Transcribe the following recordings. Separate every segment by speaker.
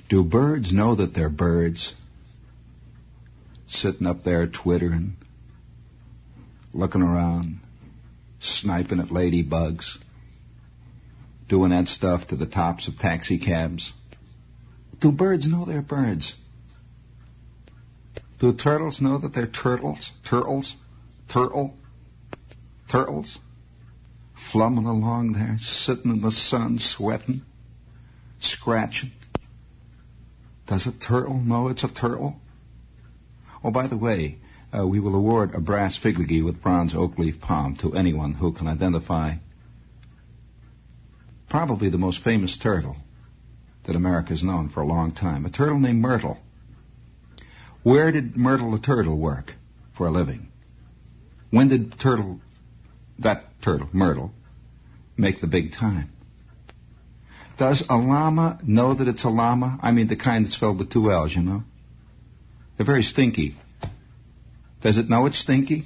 Speaker 1: Do birds know that they're birds? Sitting up there twittering, looking around, sniping at ladybugs, doing that stuff to the tops of taxi cabs. Do birds know they're birds? Do turtles know that they're turtles? Turtles? Flumming along there, sitting in the sun, sweating, scratching. Does a turtle know it's a turtle? Oh, by the way, we will award a brass figurine with bronze oak leaf palm to anyone who can identify probably the most famous turtle that America's known for a long time, a turtle named Myrtle. Where did Myrtle the turtle work for a living? When did that turtle, Myrtle, make the big time? Does a llama know that it's a llama? I mean the kind that's spelled with 2 L's, you know? They're very stinky. Does it know it's stinky?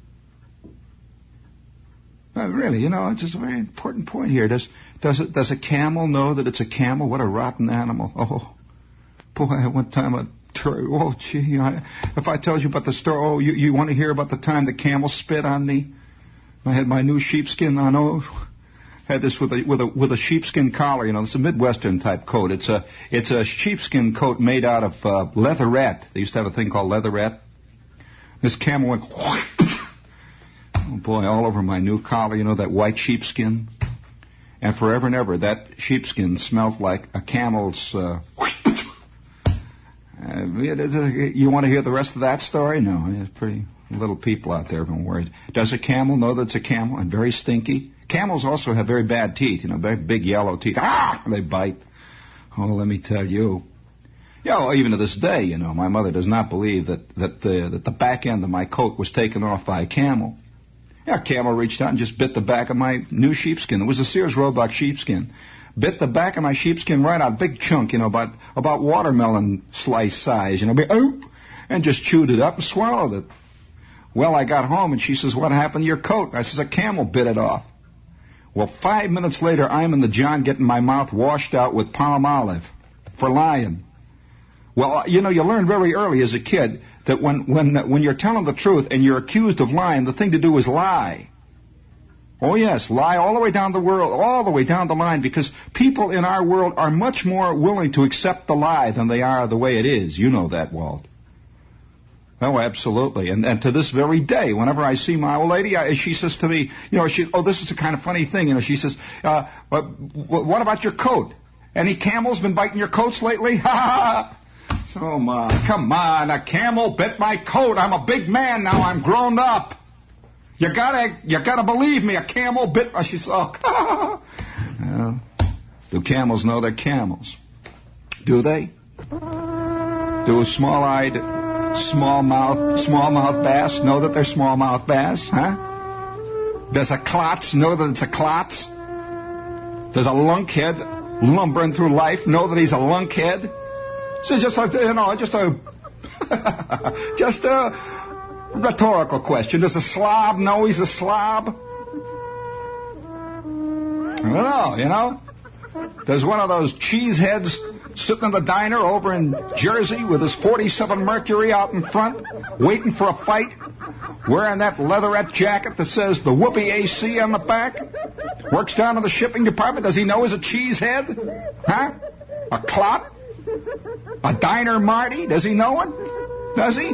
Speaker 1: Really, you know, it's just a very important point here. Does a camel know that it's a camel? What a rotten animal. Oh, boy, one time if I tell you about the story, you want to hear about the time the camel spit on me? I had my new sheepskin on. Had this with a sheepskin collar. You know, it's a Midwestern type coat. It's a sheepskin coat made out of leatherette. They used to have a thing called leatherette. This camel went, oh boy, all over my new collar. You know, that white sheepskin. And forever and ever, that sheepskin smelled like a camel's. You want to hear the rest of that story? No, there's pretty little people out there have been worried. Does a camel know that it's a camel and very stinky? Camels also have very bad teeth, you know, very big yellow teeth. They bite. Oh, let me tell you. You know, even to this day, you know, my mother does not believe that the back end of my coat was taken off by a camel. Yeah, a camel reached out and just bit the back of my new sheepskin. It was a Sears Roebuck sheepskin. Bit the back of my sheepskin right out, big chunk, you know, about watermelon slice size, you know, and just chewed it up and swallowed it. Well, I got home and she says, "What happened to your coat?" I says, "A camel bit it off." Well, 5 minutes later, I'm in the John getting my mouth washed out with palm olive for lying. Well, you know, you learn very early as a kid that when you're telling the truth and you're accused of lying, the thing to do is lie. Oh, yes, lie all the way down the world, all the way down the line, because people in our world are much more willing to accept the lie than they are the way it is. You know that, Walt. Oh, absolutely. And to this very day, whenever I see my old lady, she says to me, you know, this is a kind of funny thing. You know, she says, what about your coat? Any camels been biting your coats lately? Ha ha! So, come on, a camel bit my coat. I'm a big man now. I'm grown up. You gotta believe me. A camel bit my. She said, oh. Well, do camels know they're camels? Do they? Do a small-eyed, small-mouth bass know that they're small-mouth bass? Huh? Does a klotz know that it's a klotz? Does a lunkhead lumbering through life know that he's a lunkhead? So just a rhetorical question. Does a slob know he's a slob? I don't know, you know. Does one of those cheeseheads sitting in the diner over in Jersey with his 47 Mercury out in front, waiting for a fight, wearing that leatherette jacket that says the Whoopee AC on the back, works down in the shipping department, does he know he's a cheesehead? Huh? A clot? A diner Marty? Does he know it? Does he?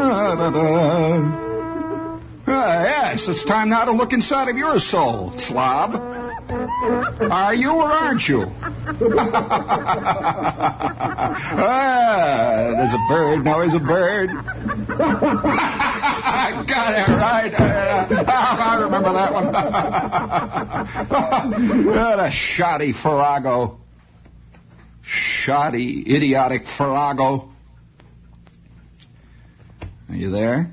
Speaker 1: Yes, it's time now to look inside of your soul, slob. Are you or aren't you? There's a bird. No, he's a bird. Got it right. I remember that one. What a shoddy farrago. Shoddy, idiotic farrago. Are you there?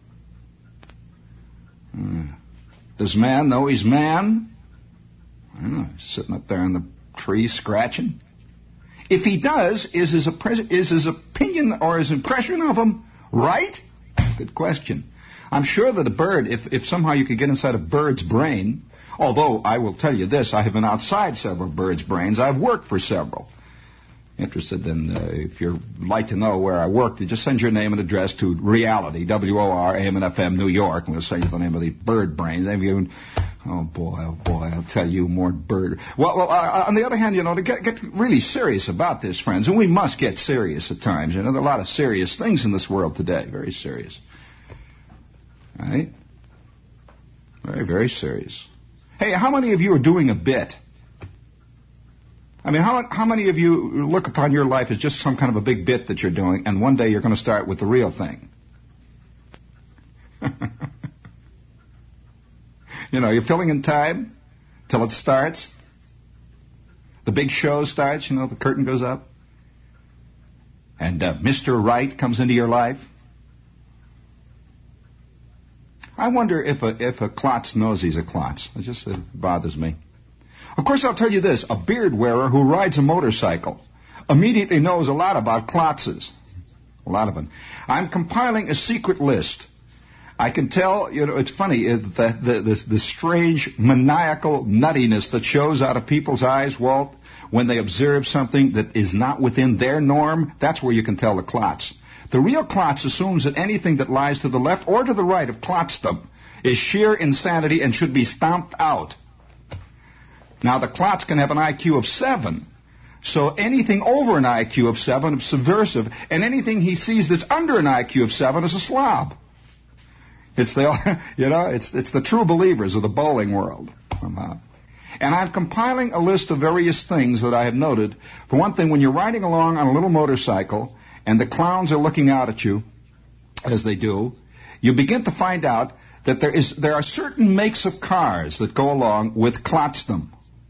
Speaker 1: Does man know he's man? I don't know, sitting up there in the tree scratching. If he does, is his opinion or his impression of him right? Good question. I'm sure that a bird, if somehow you could get inside a bird's brain, although I will tell you this, I have been outside several birds' brains. I've worked for several. interested in, if you'd like to know where I work, you just send your name and address to Reality, WOR, AM and FM, New York. I'm going to say the name of the bird brains. Oh boy, I'll tell you more bird. Well, on the other hand, to get really serious about this, friends, and we must get serious at times. There are a lot of serious things in this world today, very serious. Right? Very, very serious. Hey, how many of you are doing a bit? I mean, how many of you look upon your life as just some kind of a big bit that you're doing, and one day you're going to start with the real thing? You're filling in time till it starts. The big show starts, the curtain goes up. And Mr. Right comes into your life. I wonder if a klotz knows he's a klotz. It bothers me. Of course, I'll tell you this. A beard wearer who rides a motorcycle immediately knows a lot about klotzes. A lot of them. I'm compiling a secret list. I can tell, it's funny, the strange maniacal nuttiness that shows out of people's eyes, Walt, when they observe something that is not within their norm. That's where you can tell the klotz. The real klotz assumes that anything that lies to the left or to the right of klotzdom is sheer insanity and should be stomped out. Now, the klotz can have an IQ of 7, so anything over an IQ of 7 is subversive, and anything he sees that's under an IQ of 7 is a slob. It's the true believers of the bowling world. And I'm compiling a list of various things that I have noted. For one thing, when you're riding along on a little motorcycle and the clowns are looking out at you, as they do, you begin to find out that there are certain makes of cars that go along with klotzdom.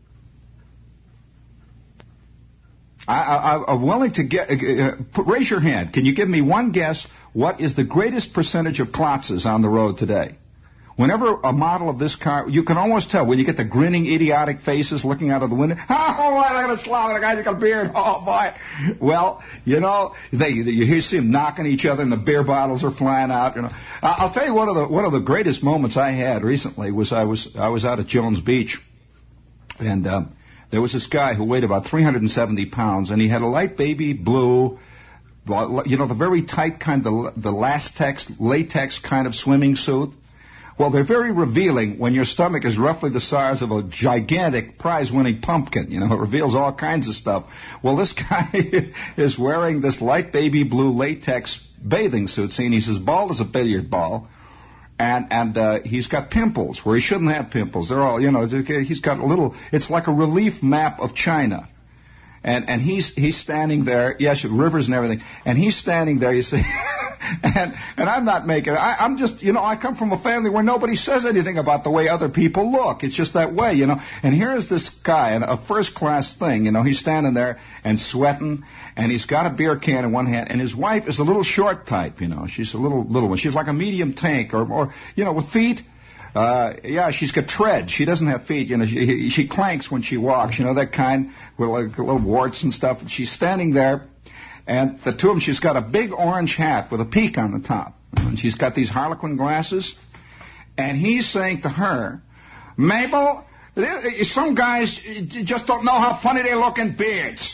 Speaker 1: I'm willing to raise your hand. Can you give me one guess? What is the greatest percentage of klotzes on the road today? Whenever a model of this car, you can almost tell when you get the grinning, idiotic faces looking out of the window. Oh, boy, look at the slob, the guy's got a beard. Oh, boy. Well, you see them knocking each other and the beer bottles are flying out. I'll tell you one of the greatest moments I had recently was I was out at Jones Beach, and there was this guy who weighed about 370 pounds, and he had a light baby blue, the very tight kind, the latex kind of swimming suit. Well, they're very revealing when your stomach is roughly the size of a gigantic prize-winning pumpkin. It reveals all kinds of stuff. Well, this guy is wearing this light baby blue latex bathing suit. See, and he's as bald as a billiard ball. And he's got pimples where he shouldn't have pimples. They're all, he's got a little, it's like a relief map of China. And he's standing there, yes, rivers and everything, and he's standing there, you see, and I'm not making it. I'm just, I come from a family where nobody says anything about the way other people look. It's just that way, And here is this guy, and a first-class thing, he's standing there and sweating, and he's got a beer can in one hand, and his wife is a little short type, She's a little one. She's like a medium tank, or with feet. She's got tread. She doesn't have feet. She clanks when she walks. That kind with like little warts and stuff. And she's standing there, and the two of them. She's got a big orange hat with a peak on the top, and she's got these Harlequin glasses. And he's saying to her, "Mabel, some guys just don't know how funny they look in beards."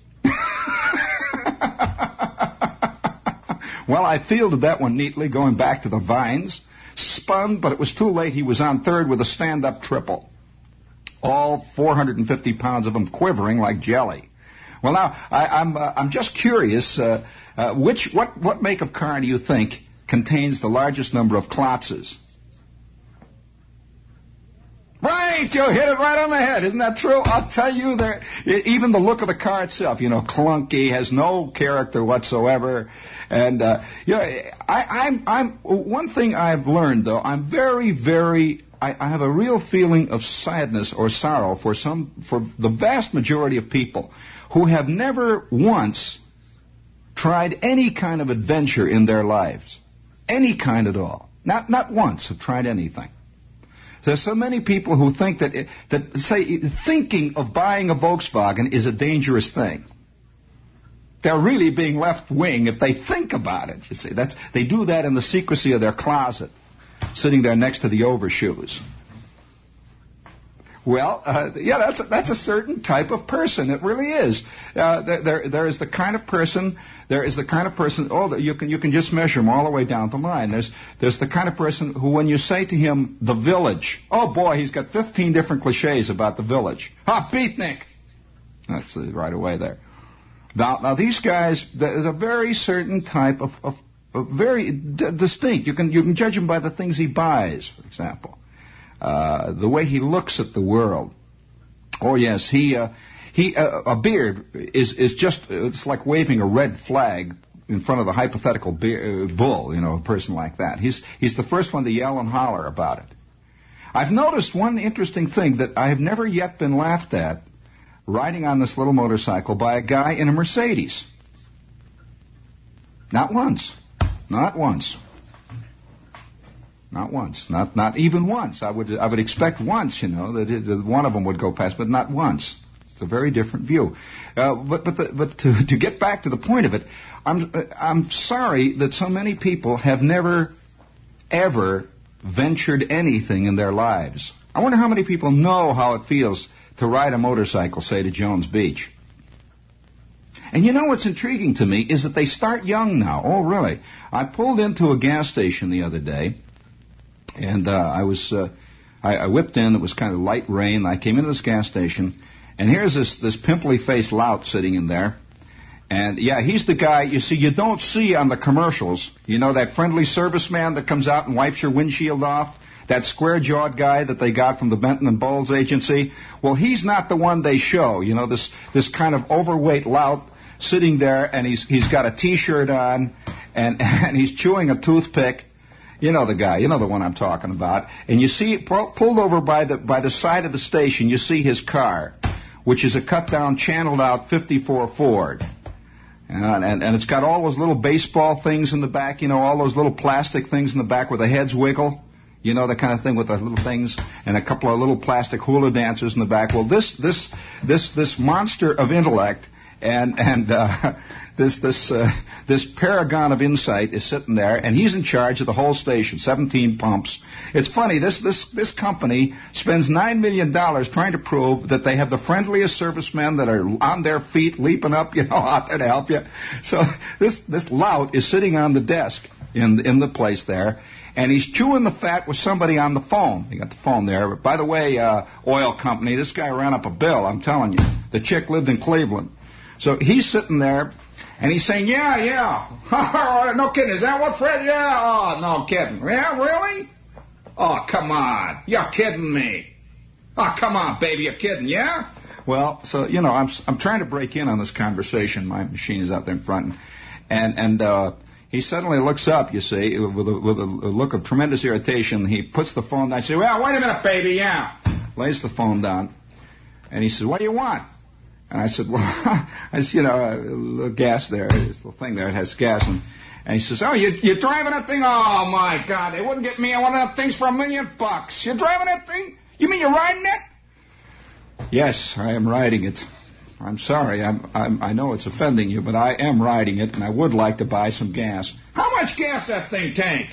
Speaker 1: Well, I fielded that one neatly, going back to the vines. Spun, but it was too late. He was on third with a stand-up triple. All 450 pounds of them quivering like jelly. Well, now, I'm just curious, what make of car do you think contains the largest number of klotzes? Right, you hit it right on the head. Isn't that true? I'll tell you, even the look of the car itself, clunky, has no character whatsoever. And I'm one thing I've learned though. I'm very, very. I have a real feeling of sadness or sorrow for the vast majority of people who have never once tried any kind of adventure in their lives, any kind at all. Not once have tried anything. There's so many people who think that say thinking of buying a Volkswagen is a dangerous thing. They're really being left-wing if they think about it, you see. They do that in the secrecy of their closet, sitting there next to the overshoes. Well, yeah, that's a certain type of person. It really is. There is the kind of person. Oh, that you can just measure him all the way down the line. There's the kind of person who, when you say to him, the village, oh boy, he's got 15 different cliches about the village. Beatnik. That's right away there. Now these guys, there's a very certain type of very distinct. You can judge him by the things he buys, for example. The way he looks at the world. Oh yes, a beard is just, it's like waving a red flag in front of the hypothetical bull, a person like that. He's the first one to yell and holler about it. I've noticed one interesting thing, that I have never yet been laughed at riding on this little motorcycle by a guy in a Mercedes. Not once. Not once. Not once. Not even once. I would expect once, that one of them would go past, but not once. It's a very different view. But to get back to the point of it, I'm sorry that so many people have never, ever ventured anything in their lives. I wonder how many people know how it feels to ride a motorcycle, say, to Jones Beach. And what's intriguing to me is that they start young now. Oh, really? I pulled into a gas station the other day, and I whipped in. It was kind of light rain. I came into this gas station, and here's this pimply-faced lout sitting in there. And, yeah, he's the guy, you don't see on the commercials. That friendly serviceman that comes out and wipes your windshield off? That square-jawed guy that they got from the Benton and Bowles agency? Well, he's not the one they show. This kind of overweight lout sitting there, and he's got a T-shirt on, and he's chewing a toothpick. The guy, the one I'm talking about. And you see, pulled over by the side of the station, you see his car, which is a cut-down, channeled-out 54 Ford. And it's got all those little baseball things in the back, all those little plastic things in the back where the heads wiggle. The kind of thing with the little things, and a couple of little plastic hula dancers in the back. Well, this monster of intellect and this paragon of insight is sitting there, and he's in charge of the whole station, 17 pumps. It's funny, this company spends $9 million trying to prove that they have the friendliest servicemen that are on their feet, leaping up, out there to help you. So this lout is sitting on the desk in the place there, and he's chewing the fat with somebody on the phone. He got the phone there. By the way, oil company, this guy ran up a bill, I'm telling you. The chick lived in Cleveland. So he's sitting there, and he's saying, yeah. No kidding. Is that what, Fred? Yeah. Oh, no kidding. Yeah, really? Oh, come on. You're kidding me. Oh, come on, baby. You're kidding, yeah? Well, so, I'm trying to break in on this conversation. My machine is out there in front. And he suddenly looks up, you see, with a look of tremendous irritation. He puts the phone down. I say, well, wait a minute, baby, yeah. Lays the phone down. And he says, what do you want? And I said, well, a little gas there, this little thing there, it has gas. And he says, oh, you're driving that thing? Oh, my God, they wouldn't get me one of them things for $1 million. You're driving that thing? You mean you're riding it? Yes, I am riding it. I'm sorry, I know it's offending you, but I am riding it, and I would like to buy some gas. How much gas that thing take?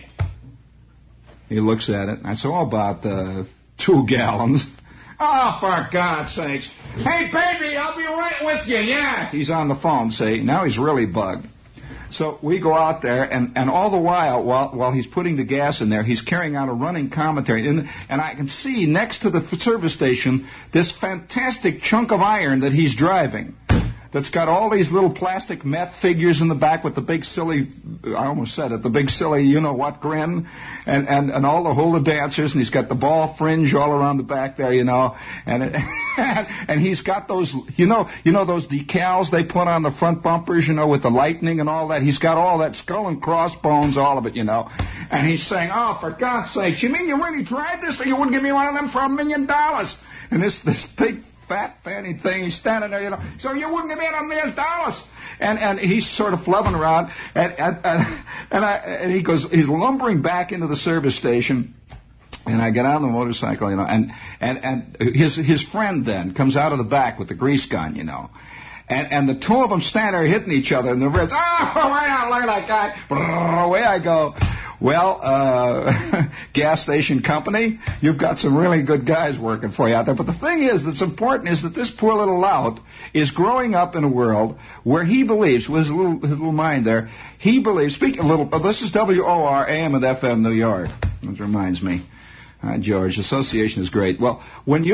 Speaker 1: He looks at it, and I said, about 2 gallons. Oh, for God's sakes. Hey, baby, I'll be right with you, yeah. He's on the phone, see. Now he's really bugged. So we go out there, and all the while he's putting the gas in there, he's carrying out a running commentary. And I can see next to the service station this fantastic chunk of iron that he's driving, that's got all these little plastic meth figures in the back with the big silly, I almost said it, the big silly you-know-what grin, and all the hula dancers, and he's got the ball fringe all around the back there, and he's got those, those decals they put on the front bumpers, with the lightning and all that. He's got all that, skull and crossbones, all of it, and he's saying, oh, for God's sake, you mean you really tried this, or you wouldn't give me one of them for $1 million? And this big fat fanny thing, he's standing there, so you wouldn't give me $1 million? And he's sort of flubbing around, and he goes, he's lumbering back into the service station, and I get on the motorcycle, and his friend then comes out of the back with the grease gun, and the two of them stand there hitting each other in the ribs. Oh, right on, look at that guy. Brrr, away I go. Well, gas station company, you've got some really good guys working for you out there. But the thing is that's important is that this poor little lout is growing up in a world where he believes, with his little mind there, he believes, this is WOR AM and FM New York. That reminds me. George, association is great. Well, when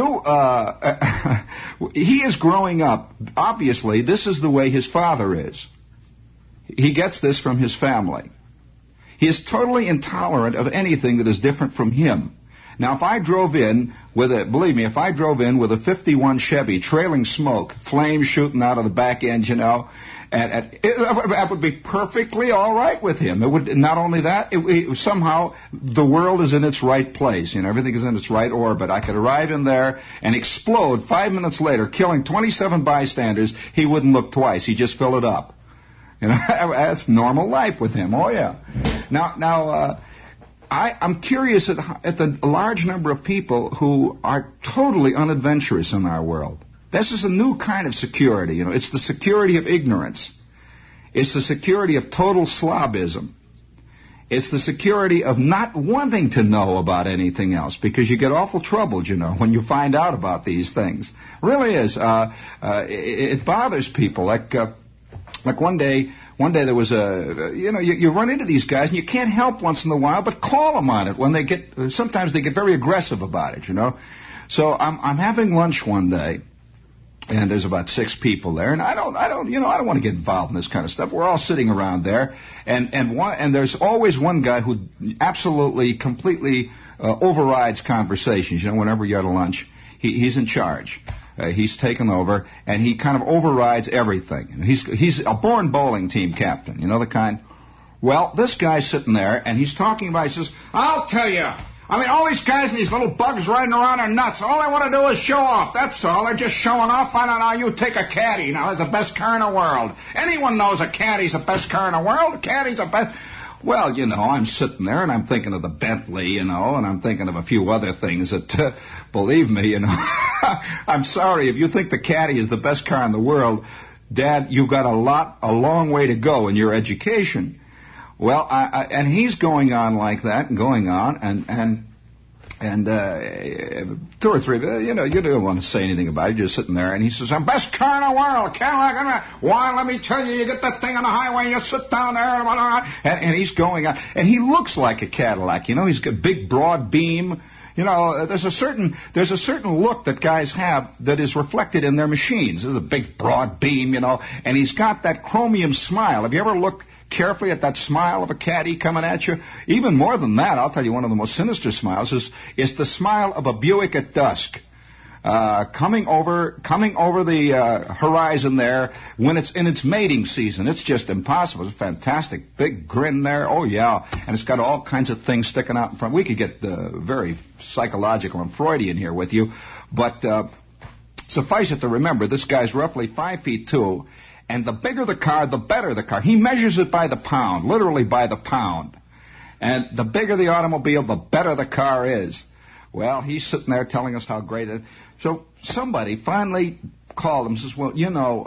Speaker 1: he is growing up, obviously, this is the way his father is. He gets this from his family. He is totally intolerant of anything that is different from him. Now, if I drove in with a 51 Chevy, trailing smoke, flames shooting out of the back end, that would be perfectly all right with him. It would not only that, somehow the world is in its right place. Everything is in its right orbit. I could arrive in there and explode 5 minutes later, killing 27 bystanders. He wouldn't look twice. He'd just fill it up. That's normal life with him. Oh yeah. Now, I'm curious at the large number of people who are totally unadventurous in our world. This is a new kind of security. It's the security of ignorance. It's the security of total slobism. It's the security of not wanting to know about anything else, because you get awful troubled, when you find out about these things. It really is. It bothers people. Like one day there was you run into these guys and you can't help once in a while but call them on it when sometimes they get very aggressive about it, So I'm having lunch one day. And there's about 6 people there, and I don't want to get involved in this kind of stuff. We're all sitting around there, and there's always one guy who absolutely, completely overrides conversations. Whenever you're at a lunch, he's in charge. He's taken over, and he kind of overrides everything. He's a born bowling team captain, the kind. Well, this guy's sitting there, and he's talking about. He says, "I'll tell you. All these guys and these little bugs riding around are nuts. All they want to do is show off. That's all. They're just showing off. I don't know. You take a Caddy. Now, it's the best car in the world. Anyone knows a Caddy's the best car in the world. A Caddy's the best." Well, I'm sitting there and I'm thinking of the Bentley, and I'm thinking of a few other things that, believe me, I'm sorry. If you think the Caddy is the best car in the world, Dad, you've got a long way to go in your education. Well, and he's going on like that, and going on, and 2 or 3, you don't want to say anything about it. You're just sitting there, and he says, "I'm best car in the world, Cadillac." Why? Let me tell you, you get that thing on the highway, and you sit down there, and he's going on, and he looks like a Cadillac. He's got big, broad beam. There's a certain look that guys have that is reflected in their machines. There's a big, broad beam, and he's got that chromium smile. Have you ever looked carefully at that smile of a Caddy coming at you? Even more than that, I'll tell you, one of the most sinister smiles is the smile of a Buick at dusk, coming over the horizon there when it's in its mating season. It's just impossible. It's a fantastic big grin there. Oh yeah, and it's got all kinds of things sticking out in front. We could get very psychological and Freudian here with you, but suffice it to remember, this guy's roughly 5'2". And the bigger the car, the better the car. He measures it by the pound, literally by the pound. And the bigger the automobile, the better the car is. Well, he's sitting there telling us how great it is. So somebody finally called him and says, "Well,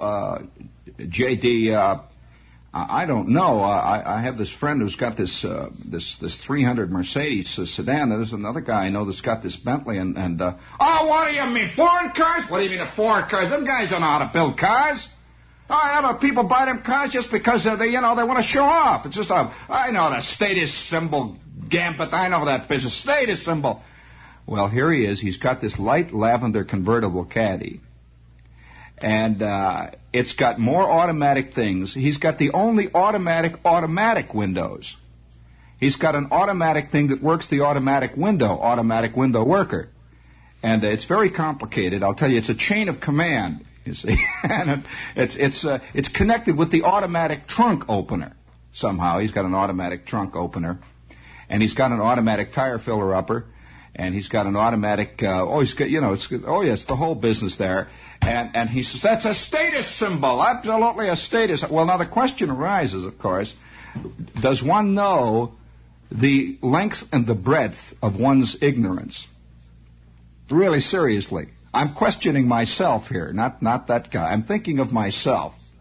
Speaker 1: J.D., I don't know. I have this friend who's got this 300 Mercedes sedan. There's another guy I know that's got this Bentley. And oh, what do you mean? Foreign cars? What do you mean the foreign cars? Them guys don't know how to build cars. People buy them cars just because they want to show off. It's just I know the status symbol gambit. I know that business. Status symbol." Well, here he is. He's got this light lavender convertible Caddy. And it's got more automatic things. He's got the only automatic windows. He's got an automatic thing that works the automatic window worker. And it's very complicated. I'll tell you, it's a chain of command. You see, and it's connected with the automatic trunk opener. Somehow he's got an automatic trunk opener, and he's got an automatic tire filler upper, and he's got an automatic. It's the whole business there. And he says that's a status symbol, absolutely a status. Well, now the question arises, of course, does one know the length and the breadth of one's ignorance? Really, seriously. I'm questioning myself here, not that guy. I'm thinking of myself.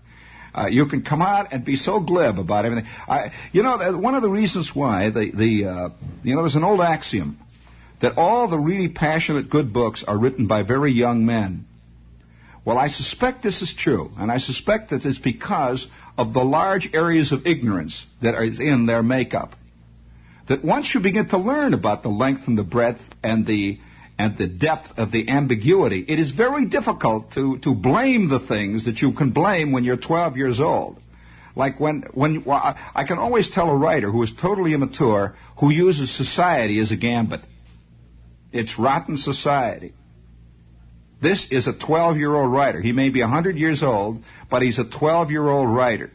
Speaker 1: You can come out and be so glib about everything. One of the reasons why there's an old axiom that all the really passionate good books are written by very young men. Well, I suspect this is true, and I suspect that it's because of the large areas of ignorance that is in their makeup. That once you begin to learn about the length and the breadth and the depth of the ambiguity, it is very difficult to blame the things that you can blame when you're 12 years old. Like I can always tell a writer who is totally immature who uses society as a gambit. It's rotten society. This is a 12-year-old writer. He may be 100 years old, but he's a 12-year-old writer.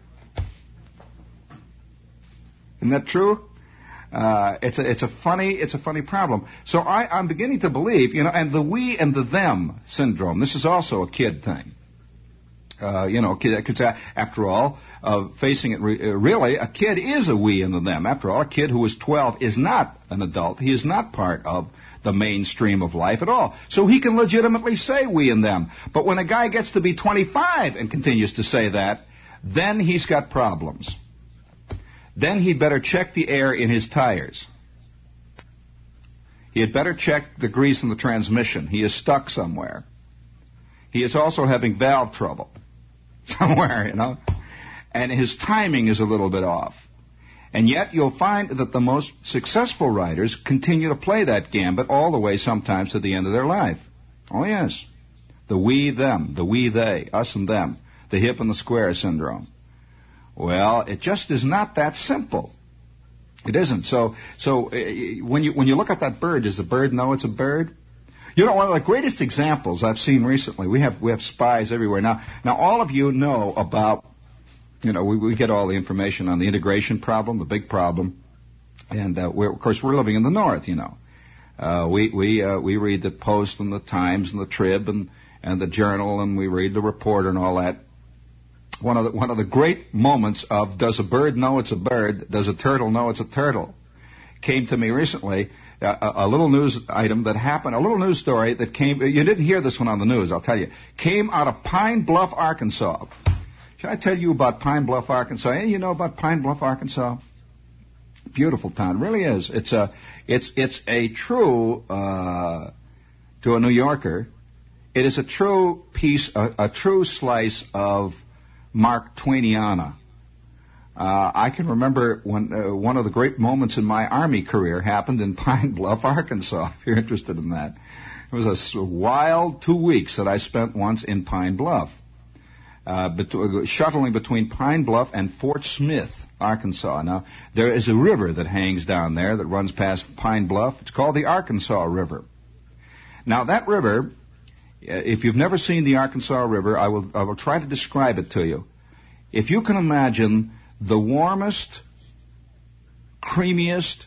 Speaker 1: Isn't that true? It's a funny problem. So I'm beginning to believe, and the we and the them syndrome. This is also a kid thing. Because after all, facing it really, a kid is a we and the them. After all, a kid who is 12 is not an adult. He is not part of the mainstream of life at all. So he can legitimately say we and them. But when a guy gets to be 25 and continues to say that, then he's got problems. Then he'd better check the air in his tires. He had better check the grease in the transmission. He is stuck somewhere. He is also having valve trouble somewhere, and his timing is a little bit off. And yet you'll find that the most successful writers continue to play that gambit all the way sometimes to the end of their life. Oh, yes. The we, them, the we, they, us and them, the hip and the square syndrome. Well, it just is not that simple. It isn't. So when you look at that bird, does the bird know it's a bird? One of the greatest examples I've seen recently, we have spies everywhere. Now all of you know about, we get all the information on the integration problem, the big problem, and of course we're living in the North, We read the Post and the Times and the Trib and the Journal, and we read the Reporter and all that. One of the great moments of does a bird know it's a bird, does a turtle know it's a turtle, came to me recently. A little news item that happened, a little news story that came, you didn't hear this one on the news, I'll tell you, came out of Pine Bluff, Arkansas. Should I tell you about Pine Bluff, Arkansas? Any of you know about Pine Bluff, Arkansas? Beautiful town, it really is. It's a true, to a New Yorker, it is a true piece, a true slice of Mark Twainiana. I can remember when one of the great moments in my Army career happened in Pine Bluff, Arkansas, if you're interested in that. It was a wild 2 weeks that I spent once in Pine Bluff, shuttling between Pine Bluff and Fort Smith, Arkansas. Now, there is a river that hangs down there that runs past Pine Bluff. It's called the Arkansas River. Now, that river, if you've never seen the Arkansas River, I will try to describe it to you. If you can imagine the warmest, creamiest,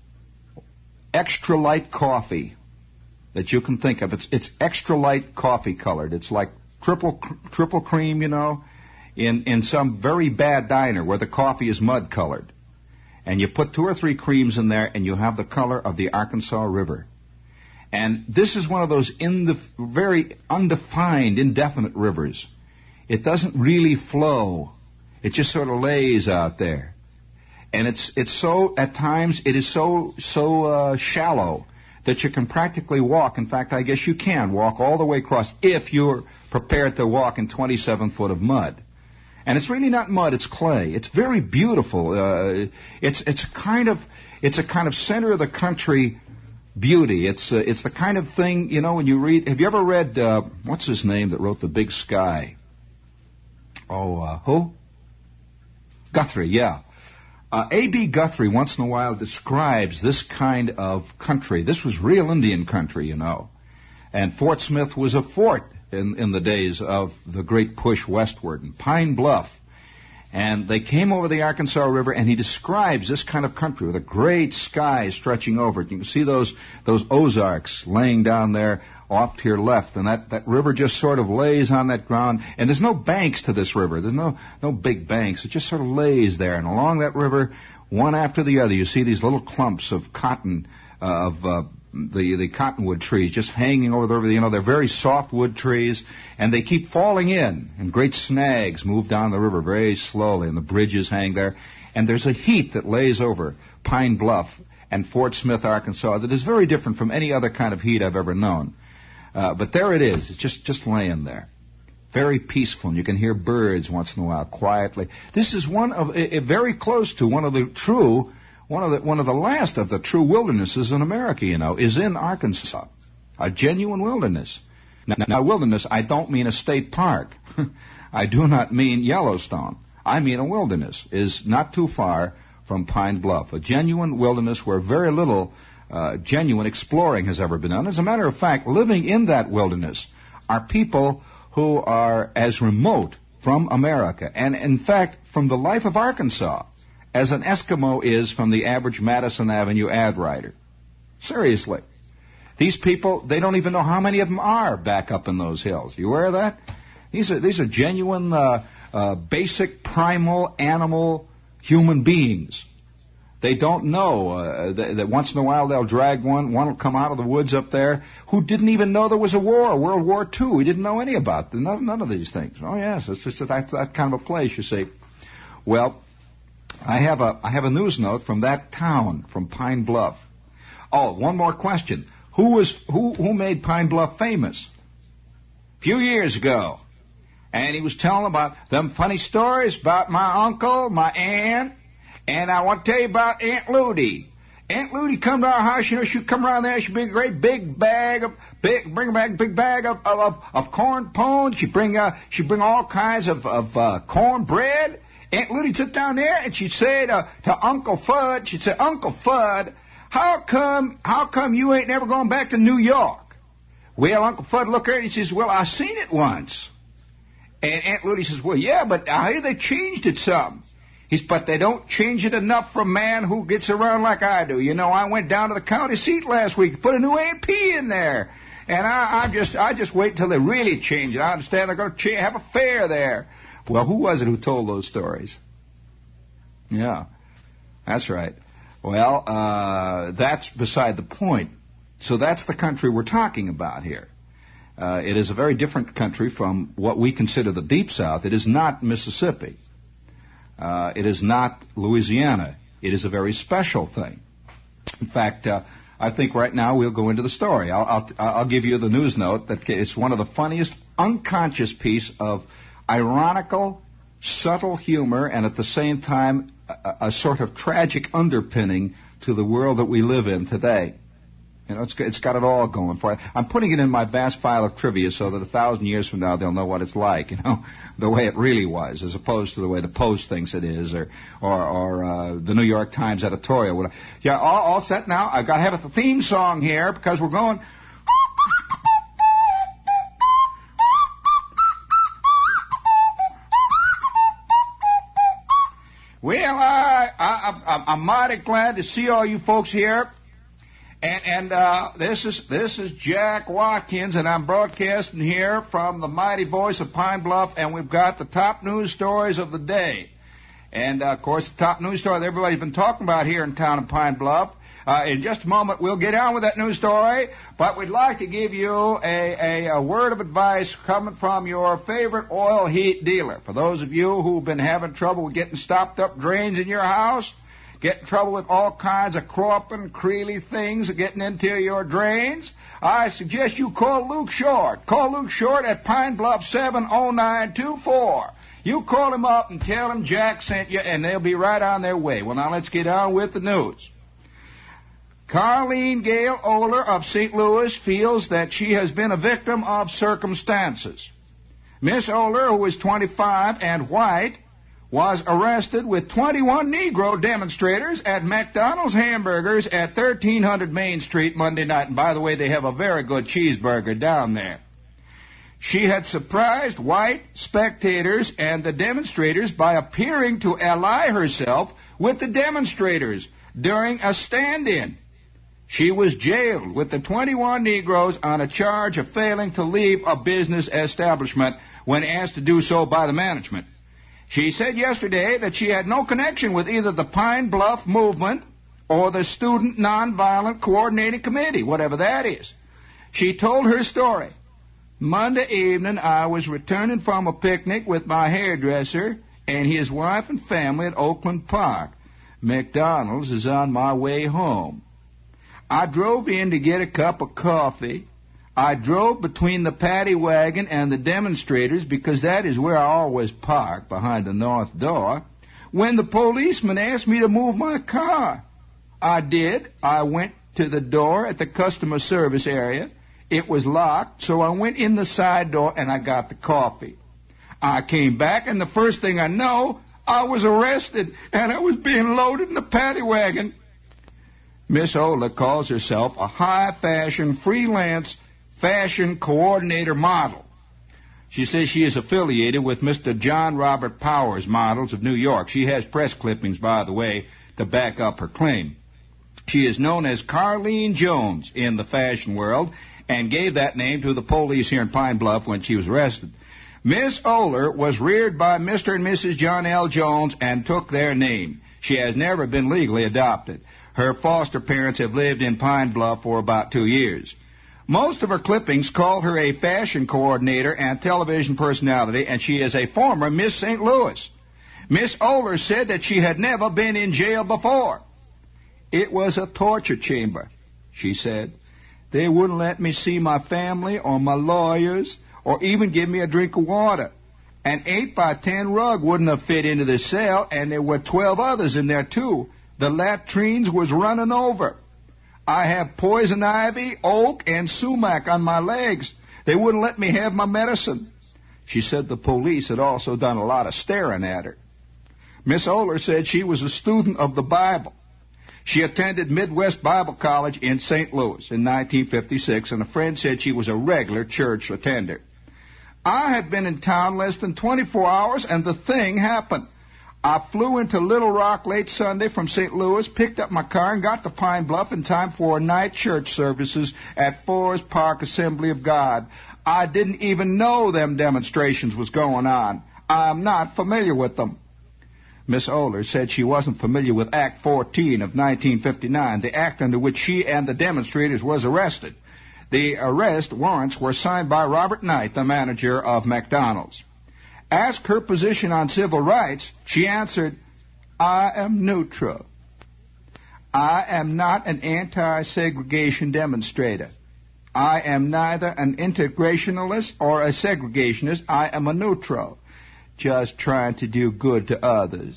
Speaker 1: extra light coffee that you can think of. It's extra light coffee colored. It's like triple cream, in some very bad diner where the coffee is mud colored. And you put 2 or 3 creams in there and you have the color of the Arkansas River. And this is one of those very undefined, indefinite rivers. It doesn't really flow. It just sort of lays out there. And it's so, at times, it is so shallow that you can practically walk. In fact, I guess you can walk all the way across if you're prepared to walk in 27 foot of mud. And it's really not mud, it's clay. It's very beautiful. It's a kind of center of the country beauty. It's the kind of thing, when you read, have you ever read, what's his name that wrote The Big Sky? Who? Guthrie, yeah. A.B. Guthrie once in a while describes this kind of country. This was real Indian country, And Fort Smith was a fort in the days of the great push westward, and Pine Bluff. And they came over the Arkansas River, and he describes this kind of country with a great sky stretching over it. You can see those Ozarks laying down there off to your left, and that river just sort of lays on that ground. And there's no banks to this river. There's no big banks. It just sort of lays there. And along that river, one after the other, you see these little clumps of cotton, of the cottonwood trees just hanging over the river. You know, they're very soft wood trees, and they keep falling in, and great snags move down the river very slowly, and the bridges hang there. And there's a heat that lays over Pine Bluff and Fort Smith, Arkansas, that is very different from any other kind of heat I've ever known. But there it is. It's just laying there. Very peaceful, and you can hear birds once in a while quietly. This is very close to one of the last of the true wildernesses in America, you know, is in Arkansas. A genuine wilderness. Now, wilderness, I don't mean a state park. I do not mean Yellowstone. I mean a wilderness is not too far from Pine Bluff. A genuine wilderness where very little genuine exploring has ever been done. As a matter of fact, living in that wilderness are people who are as remote from America, and in fact from the life of Arkansas, as an Eskimo is from the average Madison Avenue ad writer. Seriously. These people, they don't even know how many of them are back up in those hills. You aware of that? These are genuine, basic, primal, animal human beings. They don't know that once in a while they'll drag one will come out of the woods up there who didn't even know there was a war, World War II. He didn't know any about them. None of these things. Oh, yes, it's just that kind of a place, you see. Well, I have a news note from that town, from Pine Bluff. Oh, one more question. Who made Pine Bluff famous? A few years ago. And he was telling about them funny stories about my uncle, my aunt, and I want to tell you about Aunt Ludy. Aunt Ludy come to our house, you know, she'd come around there, she'd bring a great big bag bring back a big bag of corn pones. She'd bring all kinds of cornbread. Aunt Ludy took down there and she'd say to Uncle Fudd, she'd say, Uncle Fudd, how come you ain't never gone back to New York? Well, Uncle Fudd looked at her and he says, well, I seen it once. And Aunt Ludy says, well, yeah, but I hear they changed it some. But they don't change it enough for a man who gets around like I do. You know, I went down to the county seat last week, put a new AP in there. And I just wait until they really change it. I understand they're going to have a fair there. Well, who was it who told those stories? Yeah, that's right. Well, that's beside the point. So that's the country we're talking about here. It is a very different country from what we consider the Deep South. It is not Mississippi. It is not Louisiana. It is a very special thing. In fact, I think right now we'll go into the story. I'll give you the news note that it's one of the funniest unconscious piece of ironical, subtle humor, and at the same time a sort of tragic underpinning to the world that we live in today. You know, it's got it all going for it. I'm putting it in my vast file of trivia so that 1,000 years from now they'll know what it's like, you know, the way it really was, as opposed to the way the Post thinks it is, or the New York Times editorial. Yeah, all set now. I've got to have a theme song here because we're going. Well, I'm mighty glad to see all you folks here. And this is Jack Watkins, and I'm broadcasting here from the mighty voice of Pine Bluff, and we've got the top news stories of the day. And, of course, the top news story that everybody's been talking about here in town of Pine Bluff. In just a moment, we'll get on with that news story, but we'd like to give you a word of advice coming from your favorite oil heat dealer. For those of you who've been having trouble with getting stopped up drains in your house, get in trouble with all kinds of cropping, creely things getting into your drains, I suggest you call Luke Short. Call Luke Short at Pine Bluff 70924. You call him up and tell him Jack sent you, and they'll be right on their way. Well, now let's get on with the news. Carleen Gale Oler of St. Louis feels that she has been a victim of circumstances. Miss Oler, who is 25 and white, was arrested with 21 Negro demonstrators at McDonald's Hamburgers at 1300 Main Street Monday night. And by the way, they have a very good cheeseburger down there. She had surprised white spectators and the demonstrators by appearing to ally herself with the demonstrators during a stand-in. She was jailed with the 21 Negroes on a charge of failing to leave a business establishment when asked to do so by the management. She said yesterday that she had no connection with either the Pine Bluff movement or the Student Nonviolent Coordinating Committee, whatever that is. She told her story. Monday evening, I was returning from a picnic with my hairdresser and his wife and family at Oakland Park. McDonald's is on my way home. I drove in to get a cup of coffee. I drove between the paddy wagon and the demonstrators because that is where I always park, behind the north door, when the policeman asked me to move my car. I did. I went to the door at the customer service area. It was locked, so I went in the side door and I got the coffee. I came back, and the first thing I know, I was arrested, and I was being loaded in the paddy wagon. Miss Oler calls herself a high-fashion freelance fashion coordinator model. She says she is affiliated with Mr. John Robert Powers Models of New York. She has press clippings, by the way, to back up her claim. She is known as Carleen Jones in the fashion world and gave that name to the police here in Pine Bluff when she was arrested. Miss Oler was reared by Mr. and Mrs. John L. Jones and took their name. She has never been legally adopted. Her foster parents have lived in Pine Bluff for about 2 years. Most of her clippings call her a fashion coordinator and television personality, and she is a former Miss St. Louis. Miss Oler said that she had never been in jail before. It was a torture chamber, she said. They wouldn't let me see my family or my lawyers or even give me a drink of water. An 8x10 rug wouldn't have fit into the cell, and there were 12 others in there, too. The latrines was running over. I have poison ivy, oak, and sumac on my legs. They wouldn't let me have my medicine. She said the police had also done a lot of staring at her. Miss Oler said she was a student of the Bible. She attended Midwest Bible College in St. Louis in 1956, and a friend said she was a regular church attender. I had been in town less than 24 hours, and the thing happened. I flew into Little Rock late Sunday from St. Louis, picked up my car, and got to Pine Bluff in time for night church services at Forest Park Assembly of God. I didn't even know them demonstrations was going on. I'm not familiar with them. Miss Oler said she wasn't familiar with Act 14 of 1959, the act under which she and the demonstrators was arrested. The arrest warrants were signed by Robert Knight, the manager of McDonald's. Asked her position on civil rights, she answered, I am neutral. I am not an anti-segregation demonstrator. I am neither an integrationalist or a segregationist. I am a neutral, just trying to do good to others.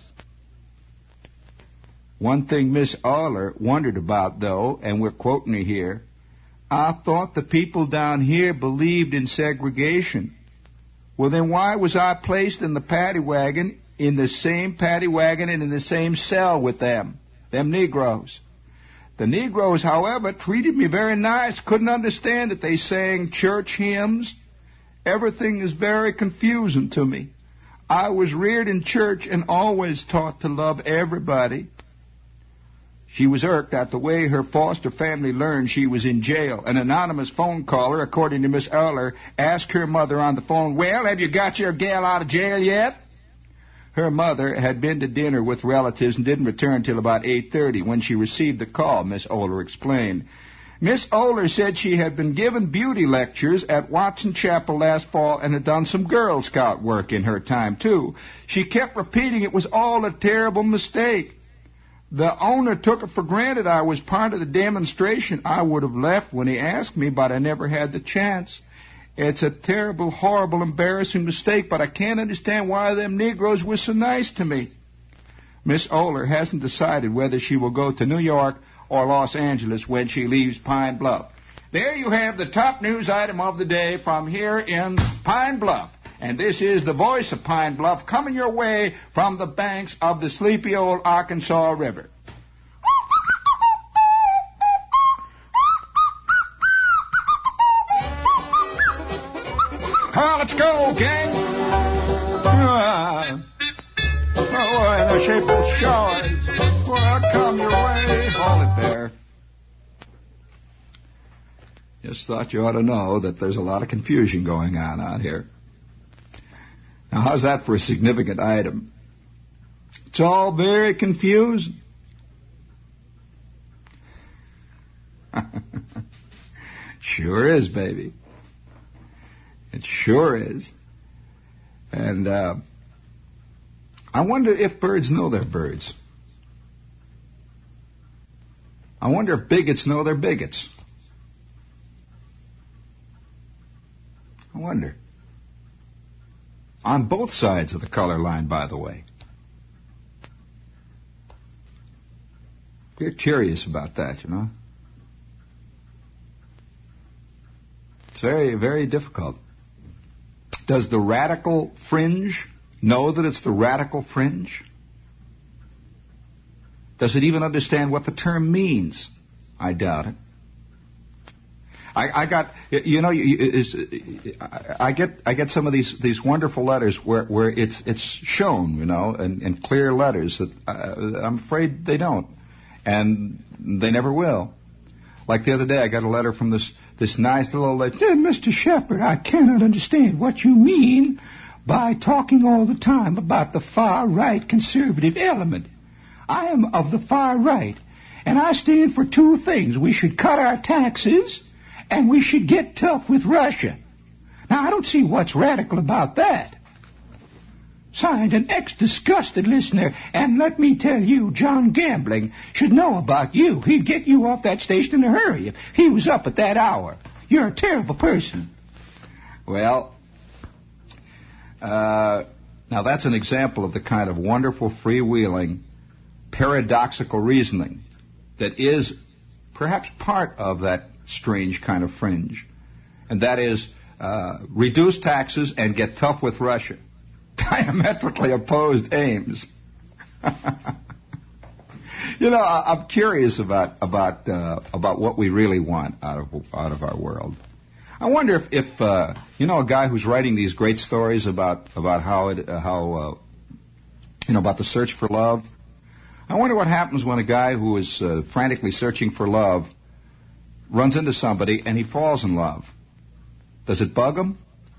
Speaker 1: One thing Miss Oler wondered about, though, and we're quoting her here, I thought the people down here believed in segregation. Well, then why was I placed in the paddy wagon, in the same paddy wagon and in the same cell with them Negroes? The Negroes, however, treated me very nice, couldn't understand that they sang church hymns. Everything is very confusing to me. I was reared in church and always taught to love everybody. She was irked at the way her foster family learned she was in jail. An anonymous phone caller, according to Miss Oler, asked her mother on the phone, well, have you got your gal out of jail yet? Her mother had been to dinner with relatives and didn't return till about 8:30 when she received the call, Miss Oler explained. Miss Oler said she had been given beauty lectures at Watson Chapel last fall and had done some Girl Scout work in her time, too. She kept repeating it was all a terrible mistake. The owner took it for granted I was part of the demonstration. I would have left when he asked me, but I never had the chance. It's a terrible, horrible, embarrassing mistake, but I can't understand why them Negroes were so nice to me. Miss Oler hasn't decided whether she will go to New York or Los Angeles when she leaves Pine Bluff. There you have the top news item of the day from here in Pine Bluff. And this is the voice of Pine Bluff coming your way from the banks of the sleepy old Arkansas River. Oh, let's go, gang. Oh, in the shape of showers. Well, come your way. Hold it there. Just thought you ought to know that there's a lot of confusion going on out here. Now, how's that for a significant item? It's all very confusing. sure is, baby. It sure is. And I wonder if birds know they're birds. I wonder if bigots know they're bigots. I wonder. On both sides of the color line, by the way. We're curious about that, you know. It's very, very difficult. Does the radical fringe know that it's the radical fringe? Does it even understand what the term means? I doubt it. I get some of these wonderful letters where it's shown, you know, in clear letters that I'm afraid they don't, and they never will. Like the other day, I got a letter from this nice little old lady. Mr. Shepherd, I cannot understand what you mean by talking all the time about the far-right conservative element. I am of the far right, and I stand for two things. We should cut our taxes, and we should get tough with Russia. Now, I don't see what's radical about that. Signed, an ex-disgusted listener, and let me tell you, John Gambling should know about you. He'd get you off that station in a hurry if he was up at that hour. You're a terrible person. Well, now that's an example of the kind of wonderful, freewheeling, paradoxical reasoning that is perhaps part of that strange kind of fringe. And that is reduce taxes and get tough with Russia. Diametrically opposed aims. You know, I'm curious about what we really want out of our world. I wonder if you know, a guy who's writing these great stories about how you know, about the search for love. I wonder what happens when a guy who is frantically searching for love runs into somebody and he falls in love. Does it bug him?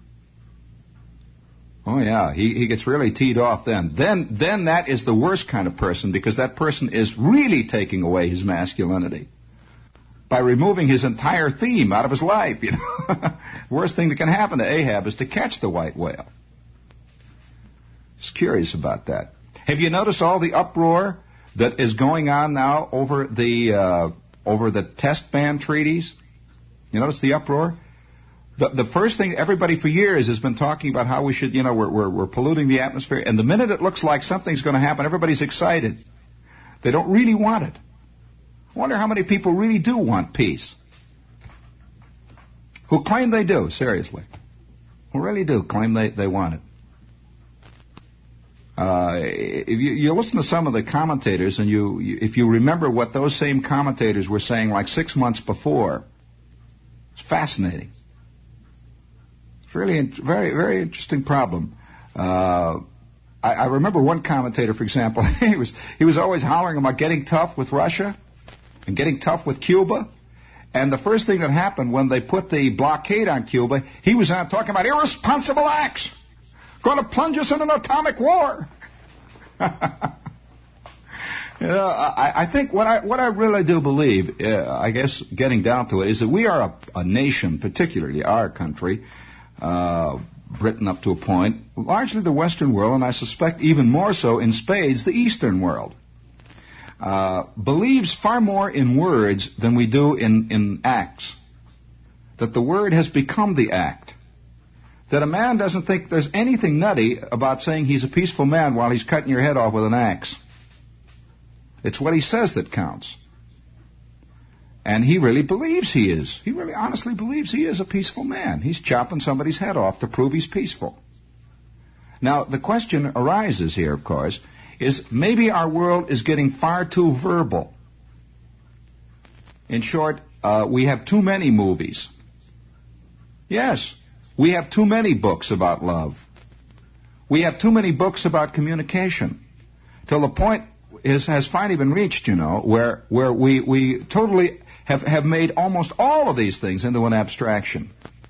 Speaker 1: Oh, yeah. He gets really teed off then. Then that is the worst kind of person, because that person is really taking away his masculinity by removing his entire theme out of his life. You know? Worst thing that can happen to Ahab is to catch the white whale. Just curious about that. Have you noticed all the uproar that is going on now over the test ban treaties? You notice the uproar? The first thing, everybody for years has been talking about how we should, you know, we're polluting the atmosphere, and the minute it looks like something's going to happen, everybody's excited. They don't really want it. I wonder how many people really do want peace. Who claim they do, seriously. Who really do claim they want it. If you listen to some of the commentators, and if you remember what those same commentators were saying like 6 months before, it's fascinating. It's really very, very interesting problem. I remember one commentator, for example, he was always hollering about getting tough with Russia and getting tough with Cuba. And the first thing that happened when they put the blockade on Cuba, he was talking about irresponsible acts, going to plunge us in an atomic war. You know, I think what I really do believe, I guess getting down to it, is that we are a nation, particularly our country, Britain up to a point, largely the Western world, and I suspect even more so in spades the Eastern world, believes far more in words than we do in acts. That the word has become the act. That a man doesn't think there's anything nutty about saying he's a peaceful man while he's cutting your head off with an axe. It's what he says that counts. And he really believes he is. He really honestly believes he is a peaceful man. He's chopping somebody's head off to prove he's peaceful. Now, the question arises here, of course, is maybe our world is getting far too verbal. In short, we have too many movies. Yes, we have too many books about love. We have too many books about communication. Till the point has finally been reached, you know, where we totally have made almost all of these things into an abstraction.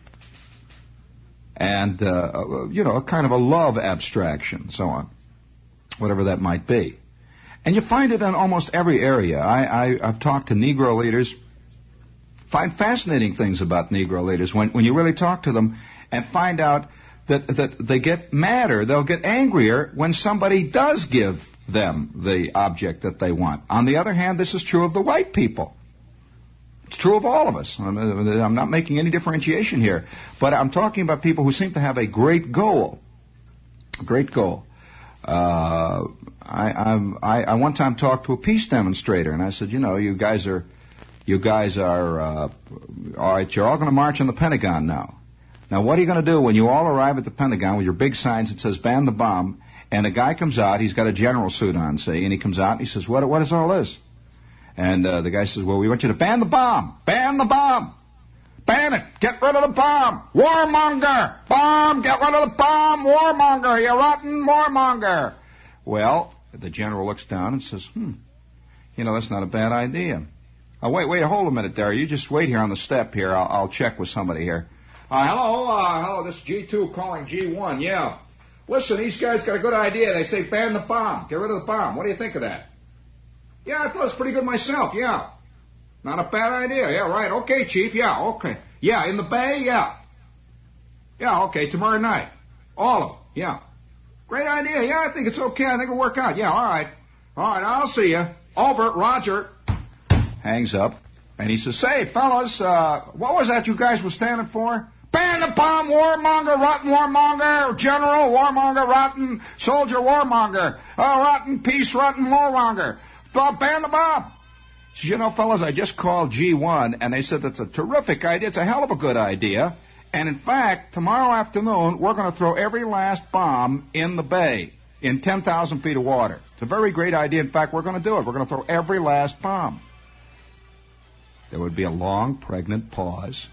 Speaker 1: And, you know, a kind of a love abstraction, so on. Whatever that might be. And you find it in almost every area. I've talked to Negro leaders find fascinating things about Negro leaders when you really talk to them and find out that they get madder, they'll get angrier when somebody does give them the object that they want. On the other hand, this is true of the white people. It's true of all of us. I'm not making any differentiation here, but I'm talking about people who seem to have a great goal. A great goal. I one time talked to a peace demonstrator, and I said, you guys are all right. You're all going to march on the Pentagon now. Now, what are you going to do when you all arrive at the Pentagon with your big signs that says "Ban the Bomb"? And a guy comes out. He's got a general suit on, say, and he comes out and he says, "What is all this?" And the guy says, "Well, we want you to ban the bomb. Ban the bomb. Ban it. Get rid of the bomb. Warmonger. Bomb. Get rid of the bomb. Warmonger. You rotten warmonger." Well, the general looks down and says, that's not a bad idea. Wait, hold a minute there. You just wait here on the step here. I'll check with somebody here. Hello, this is G2 calling G1, yeah. Listen, these guys got a good idea. They say ban the bomb. Get rid of the bomb. What do you think of that? Yeah, I thought it was pretty good myself, yeah. Not a bad idea. Yeah, right. Okay, Chief, yeah, okay. Yeah, in the Bay, yeah. Yeah, okay, tomorrow night. All of them, yeah. Great idea, yeah, I think it's okay. I think it'll work out. Yeah, all right. All right, I'll see you. Over, Roger. Hangs up, and he says, "Say, fellas, what was that you guys were standing for? Ban the bomb, warmonger, rotten warmonger, general, warmonger, rotten, soldier, warmonger, rotten, peace, rotten, warmonger. Ban the bomb." He says, fellas, I just called G1, and they said that's a terrific idea. It's a hell of a good idea. And, in fact, tomorrow afternoon, we're going to throw every last bomb in the Bay in 10,000 feet of water. It's a very great idea. In fact, we're going to do it. We're going to throw every last bomb. There would be a long, pregnant pause,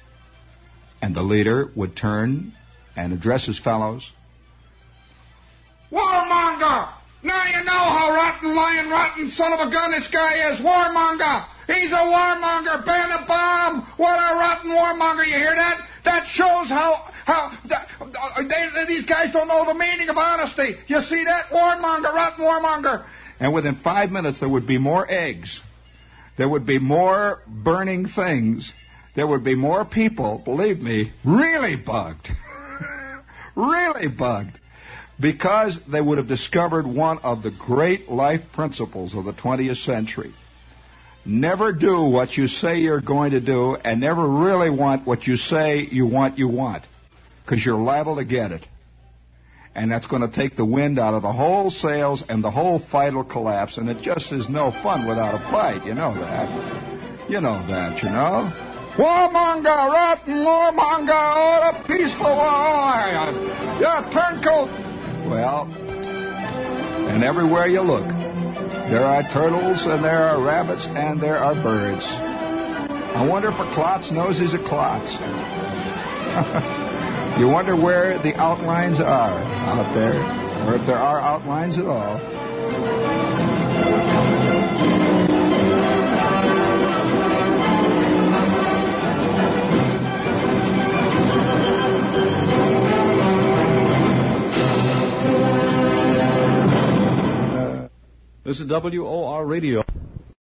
Speaker 1: and the leader would turn and address his fellows. "Warmonger! Now you know how rotten, lying, rotten son of a gun this guy is. Warmonger! He's a warmonger! Ban a bomb! What a rotten warmonger! You hear that? That shows these guys don't know the meaning of honesty. You see that? Warmonger, rotten warmonger!" And within 5 minutes, there would be more eggs. There would be more burning things. There would be more people, believe me, really bugged. Really bugged. Because they would have discovered one of the great life principles of the 20th century. Never do what you say you're going to do, and never really want what you say you want. Because you're liable to get it. And that's going to take the wind out of the whole sails, and the whole fight will collapse, and it just is no fun without a fight. You know that. Warmonger, rotten warmonger, oh, a peaceful war. Yeah, turncoat. Well, and everywhere you look, there are turtles, and there are rabbits, and there are birds. I wonder if a klotz knows he's a klotz. You wonder where the outlines are out there, or if there are outlines at all.
Speaker 2: This is WOR Radio.